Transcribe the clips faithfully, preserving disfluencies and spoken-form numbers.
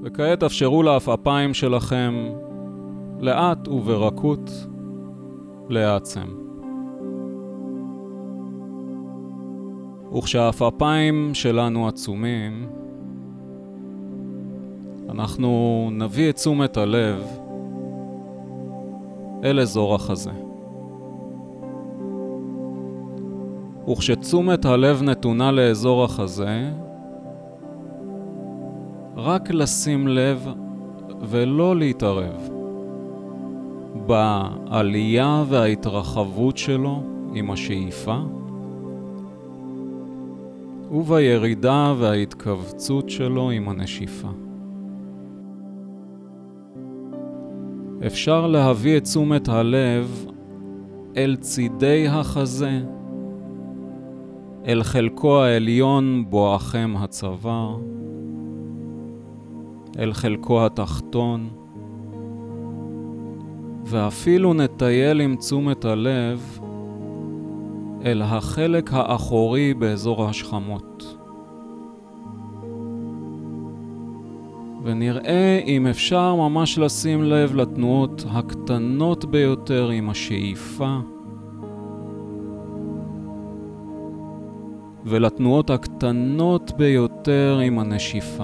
וכעת אפשרו לעפעפיים שלכם לאט וברכות להעצם. וכשהעפעפיים שלנו עצומים, אנחנו נביא את תשומת הלב אל אזור החזה. וכשתשומת הלב נתונה לאזור החזה, רק לשים לב ולא להתערב בעלייה וההתרחבות שלו עם השאיפה, ובירידה וההתכווצות שלו עם הנשיפה. אפשר להביא את תשומת הלב אל צידי החזה, אל חלקו העליון בואכם הצוואר, אל חלקו התחתון, ואפילו נטייל עם תשומת הלב אל החלק האחורי באזור השכמות. ונראה אם אפשר ממש לשים לב לתנועות הקטנות ביותר עם השאיפה, ולתנועות הקטנות ביותר עם הנשיפה.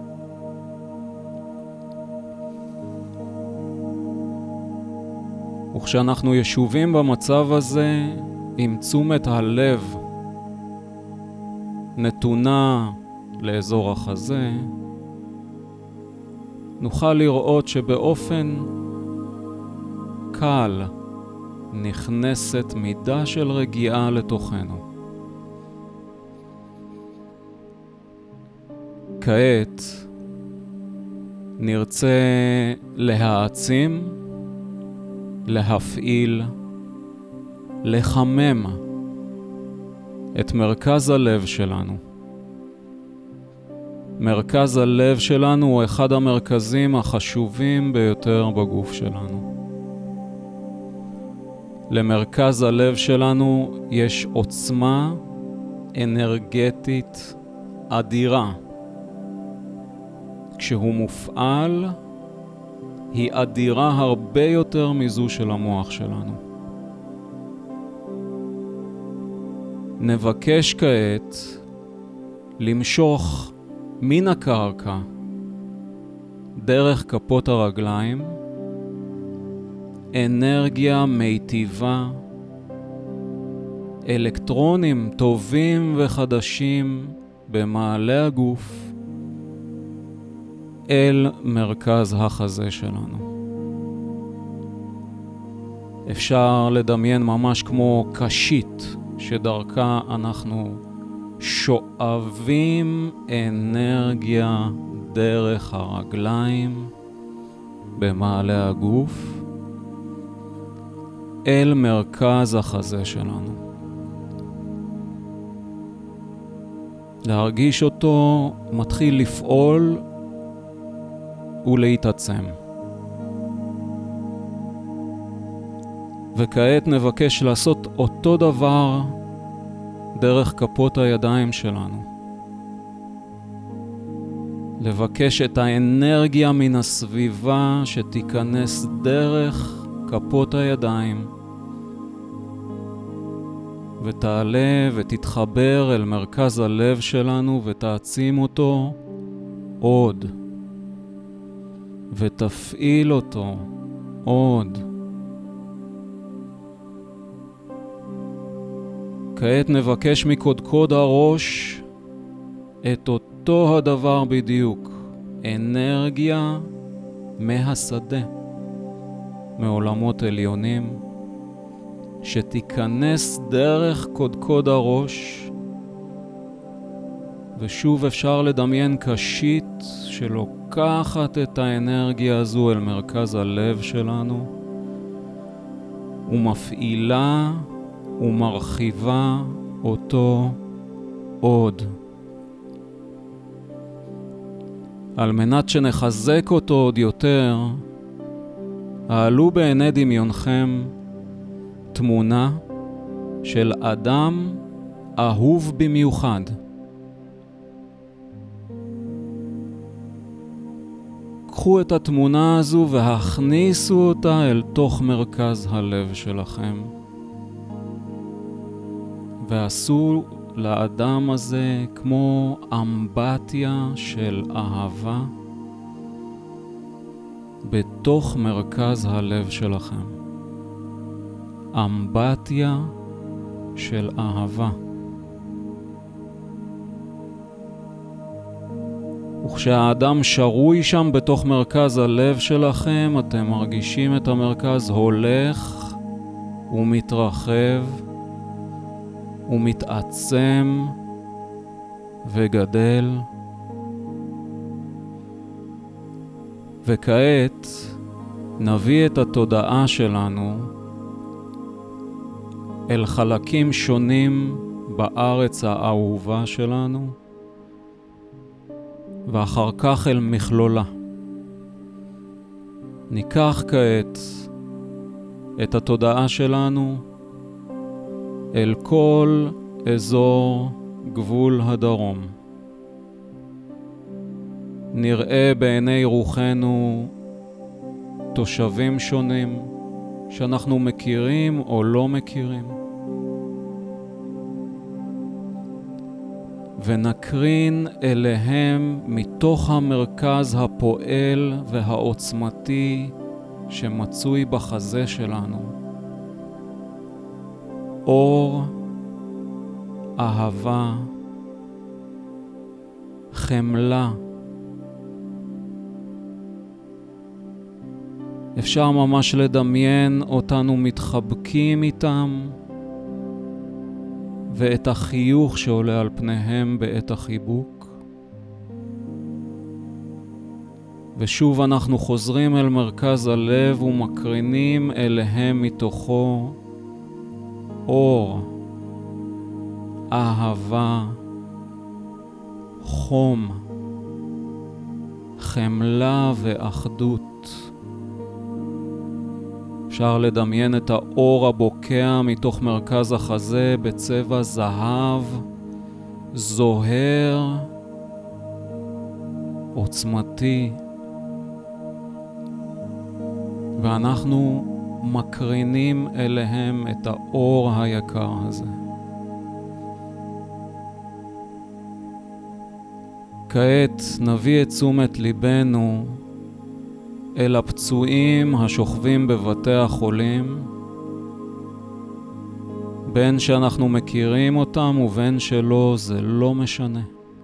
וכשאנחנו ישובים במצב הזה, עם תשומת הלב נתונה לאזור החזה, נוכל לראות שבאופן קל נכנסת מידה של רגיעה לתוכנו. כעת נרצה להעצים, להפעיל, לחמם את מרכז הלב שלנו. מרכז הלב שלנו הוא אחד המרכזים החשובים ביותר בגוף שלנו. למרכז הלב שלנו יש עוצמה אנרגטית אדירה. כשהוא מופעל, היא אדירה הרבה יותר מזו של המוח שלנו. נבקש כעת למשוך מן הקרקע דרך כפות הרגליים אנרגיה מיטיבה, אלקטרונים טובים וחדשים במעלה הגוף אל מרכז החזה שלנו. אפשר לדמיין ממש כמו קשית שדרכה אנחנו שואבים אנרגיה דרך הרגליים במעלה הגוף אל מרכז החזה שלנו. להרגיש אותו מתחיל לפעול ולהתעצם. וכעת נבקש לעשות אותו דבר דרך כפות הידיים שלנו. לבקש את האנרגיה מן הסביבה שתיכנס דרך כפות הידיים ותעלה ותתחבר אל מרכז הלב שלנו ותעצים אותו עוד ותפעיל אותו עוד. כעת נבקש מקודקוד הראש את אותו הדבר בדיוק, אנרגיה מהשדה, מעולמות עליונים, שתיכנס דרך קודקוד הראש, ושוב אפשר לדמיין קשית שלוקחת את האנרגיה הזו אל מרכז הלב שלנו, ומפעילה ומרחיבה אותו עוד. על מנת שנחזק אותו עוד יותר, העלו בעיני דמיונכם תמונה של אדם אהוב במיוחד. קחו את התמונה הזו והכניסו אותה אל תוך מרכז הלב שלכם. ועשו לאדם הזה כמו אמבטיה של אהבה בתוך מרכז הלב שלכם. אמבטיה של אהבה. וכשהאדם שרוי שם בתוך מרכז הלב שלכם, אתם מרגישים את המרכז הולך ומתרחב ומתעצם וגדל. וכעת נביא את התודעה שלנו אל חלקים שונים בארץ האהובה שלנו, ואחר כך אל מכלולה. ניקח כעת את התודעה שלנו אל כל אזור גבול הדרום. נראה בעיני רוחנו תושבים שונים שאנחנו מכירים או לא מכירים. ונקרין אליהם מתוך המרכז הפועל והעוצמתי שמצוי בחזה שלנו. אור, אהבה, חמלה. אפשר ממש לדמיין אותנו מתחבקים איתם, ואת החיוך שעולה על פניהם בעת החיבוק. ושוב אנחנו חוזרים אל מרכז הלב ומקרינים אליהם מתוכו אור, אהבה, חום, חמלה ואחדות. אפשר לדמיין את האור הבוקע מתוך מרכז החזה בצבע זהב, זוהר, עוצמתי. ואנחנו מקרינים אליהם את האור היקר הזה. כעת נביא את תשומת ליבנו אל הפצועים השוכבים בבתי החולים, בין שאנחנו מכירים אותם ובין שלא, זה לא משנה.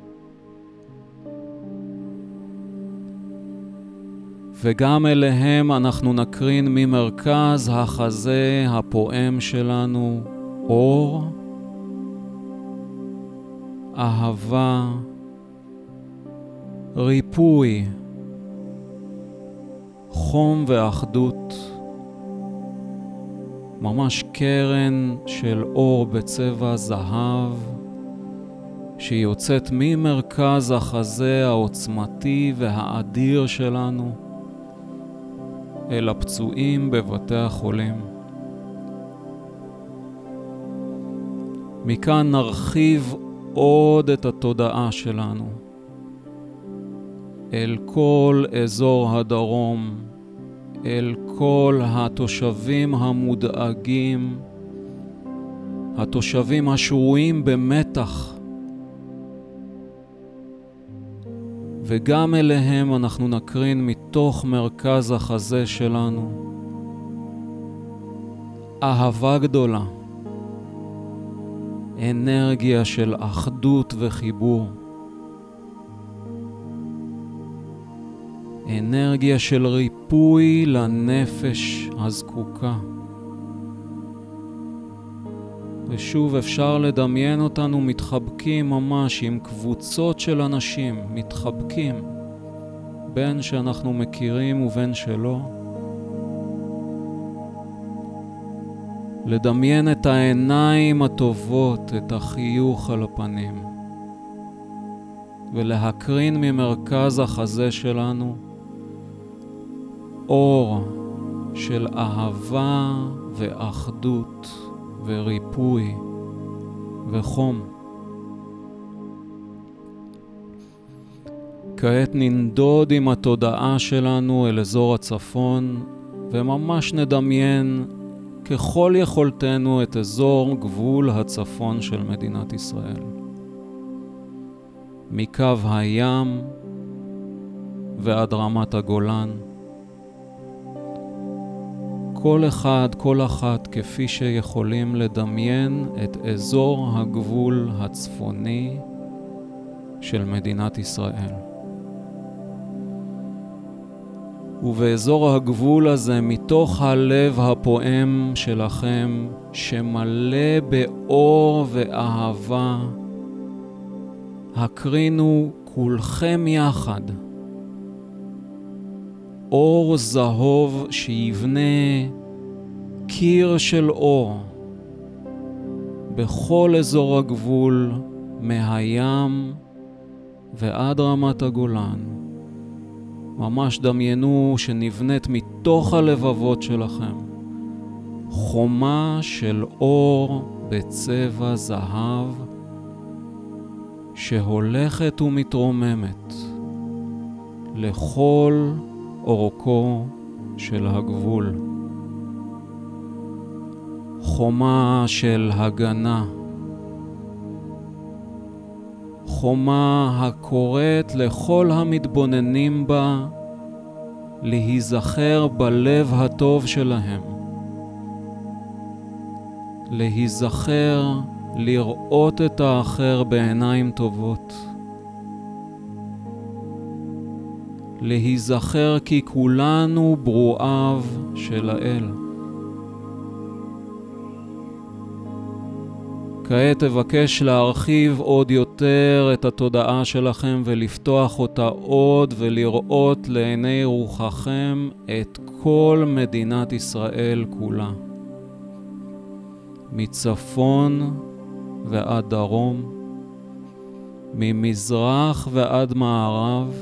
וגם אליהם אנחנו נקרין ממרכז החזה הפועם שלנו אור, אהבה, ריפוי, חום ואחדות. ממש קרן של אור בצבע זהב שיוצאת ממרכז החזה העוצמתי והאדיר שלנו אל הפצועים בבתי החולים. מכאן נרחיב עוד את התודעה שלנו אל כל אזור הדרום, אל כל התושבים המודאגים, התושבים השרויים במתח. וגם אליהם אנחנו נקרין מתוך מרכז החזה שלנו אהבה גדולה, אנרגיה של אחדות וחיבור, אנרגיה של ריפוי לנפש הזקוקה. ושוב אפשר לדמיין אותנו מתחבקים ממש עם קבוצות של אנשים, מתחבקים, בין שאנחנו מכירים ובין שלא. לדמיין את העיניים הטובות, את החיוך על הפנים, ולהקרין ממרכז החזה שלנו אור של אהבה ואחדות וריפוי וחום. כעת ננדוד עם התודעה שלנו אל אזור הצפון, וממש נדמיין ככל יכולתנו את אזור גבול הצפון של מדינת ישראל. מקו הים ועד רמת הגולן. כל אחד, כל אחת, כפי שיכולים לדמיין את אזור הגבול הצפוני של מדינת ישראל. ובאזור הגבול הזה, מתוך הלב הפועם שלכם, שמלא באור ואהבה, הקרינו כולכם יחד אור זהוב שיבנה קיר של אור בכל אזור הגבול, מהים ועד רמת הגולן. ממש דמיינו שנבנית מתוך הלבבות שלכם חומה של אור בצבע זהב שהולכת ומתרוממת לכל אורכו של הגבול. חומה של הגנה, חומה הקוראת לכל המתבוננים בה להיזכר בלב הטוב שלהם, להיזכר לראות את האחר בעיניים טובות, להיזכר כי כולנו ברואיו של האל. כעת אבקש להרחיב עוד יותר את התודעה שלכם ולפתוח אותה עוד ולראות לעיני רוחכם את כל מדינת ישראל כולה. מצפון ועד דרום, ממזרח ועד מערב,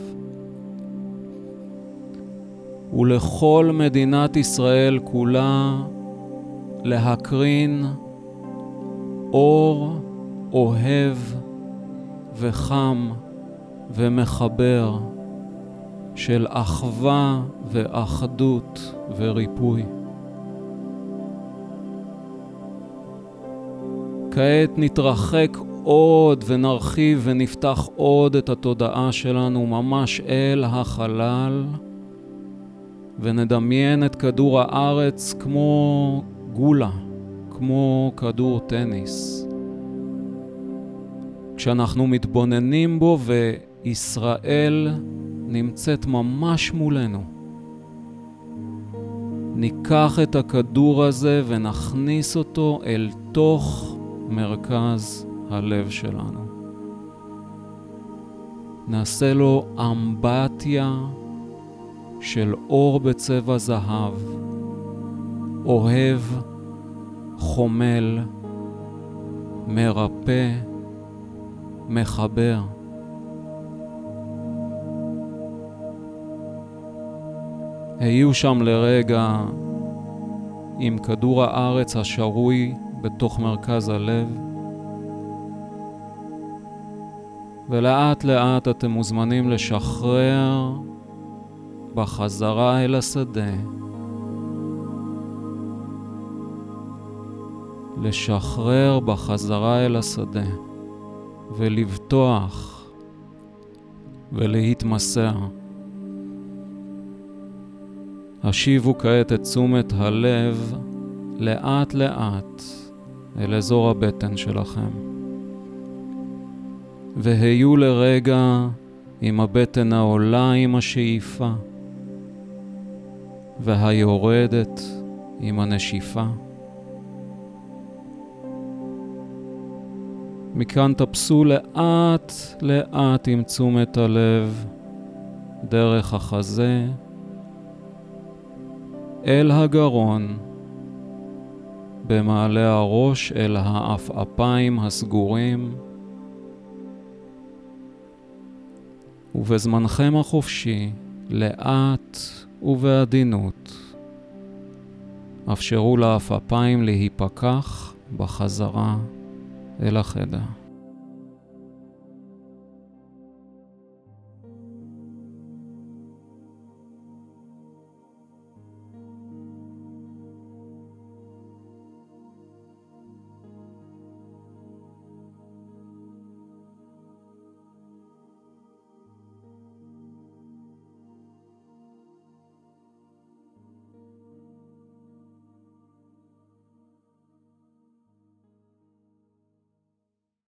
ולכל מדינת ישראל כולה להקרין אור אוהב וחם ומחבר של אחווה ואחדות וריפוי. כעת נתרחק עוד ונרחיב ונפתח עוד את התודעה שלנו ממש אל החלל, ונדמיין את כדור הארץ כמו גולה, כמו כדור טניס. כשאנחנו מתבוננים בו וישראל נמצאת ממש מולנו, ניקח את הכדור הזה ונכניס אותו אל תוך מרכז הלב שלנו. נעשה לו אמבטיה של אור בצבע זהב, אוהב, חומל, מרפא, מחבר. היו שם לרגע עם כדור הארץ השרוי בתוך מרכז הלב, ולאט לאט אתם מוזמנים לשחרר בחזרה אל השדה, לשחרר בחזרה אל השדה ולבטוח ולהתמסר. השיבו כעת את תשומת הלב לאט לאט אל אזור הבטן שלכם, והיו לרגע עם הבטן העולה עם השאיפה והיורדת עם הנשיפה. מכאן תפסו לאט לאט עם תשומת הלב דרך החזה אל הגרון, במעלה הראש אל האפאפיים הסגורים, ובזמנכם החופשי לאט ובעדינות אפשרו לאפאפיים להיפקח בחזרה אל החדר.